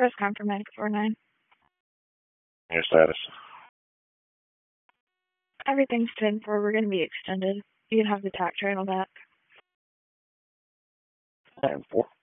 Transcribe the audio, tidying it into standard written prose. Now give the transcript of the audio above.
Press confirm 49. Your status? Everything's 10-4. We're going to be extended. You can have the tack channel back. 10-4.